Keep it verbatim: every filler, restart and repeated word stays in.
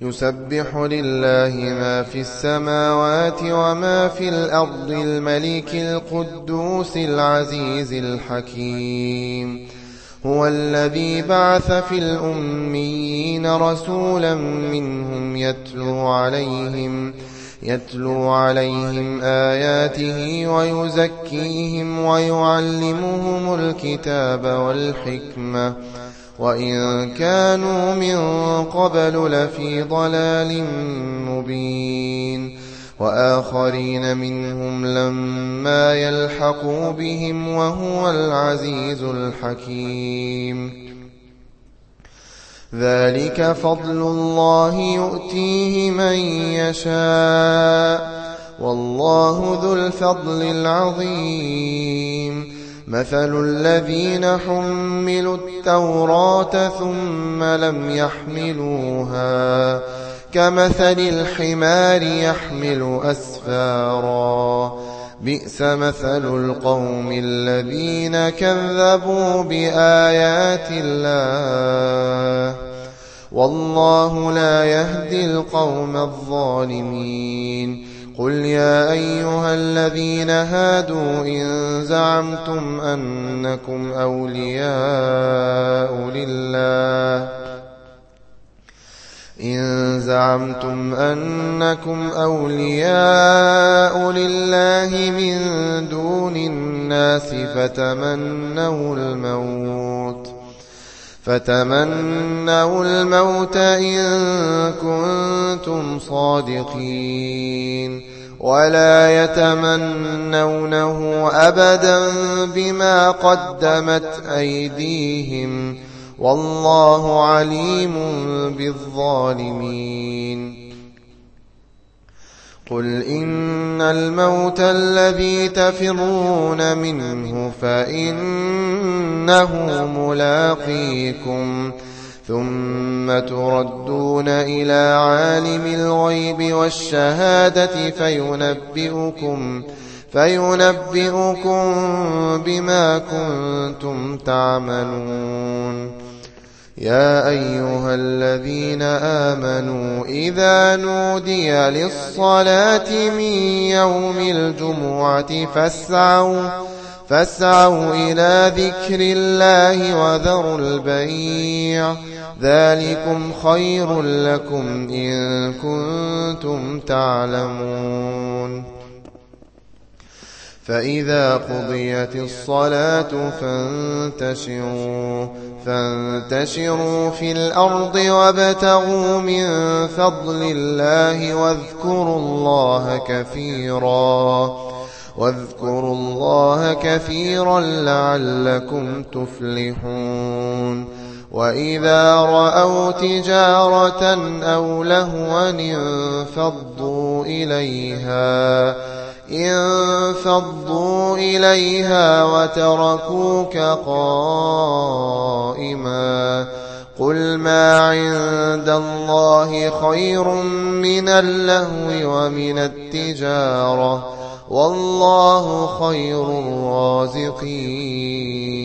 يسبح لله ما في السماوات وما في الأرض الملك القدوس العزيز الحكيم. هو الذي بعث في الأميين رسولا منهم يتلو عليهم يتلو عليهم آياته ويزكيهم ويعلمهم الكتاب والحكمة وإن كانوا من قبل لفي ضلال مبين. وآخرين منهم لما يلحقوا بهم وهو العزيز الحكيم. ذلك فضل الله يؤتيه من يشاء والله ذو الفضل العظيم. مثل الذين حملوا التوراة ثم لم يحملوها كمثل الحمار يحمل أسفارا بئس مثل القوم الذين كذبوا بآيات الله والله لا يهدي القوم الظالمين. قل يا أيها الذين هادوا إن زعمتم أنكم أولياء لله إن زعمتم أنكم أولياء لله من دون الناس فتمنوا الموت فتمنوا الموت إن كنتم صادقين ولا يتمنونه أبدا بما قدمت أيديهم والله عليم بالظالمين. قل إن الموت الذي تفرون منه فإنه ملاقيكم ثم تردون إلى عالم الغيب والشهادة فينبئكم فينبئكم بما كنتم تعملون. يا أيها الذين آمنوا إذا نودي للصلاة من يوم الجمعة فاسعوا فاسعوا إلى ذكر الله وذروا البيع ذلكم خير لكم إن كنتم تعلمون. فإذا قضيت الصلاة فانتشروا فانتشروا في الأرض وابتغوا من فضل الله واذكروا الله كثيرا واذكروا الله كثيرا لعلكم تفلحون. وإذا رأوا تجارة أو لهوا انفضوا إليها انفضوا إليها وتركوك قائما قل ما عند الله خير من اللهو ومن التجارة والله خير الرازقين.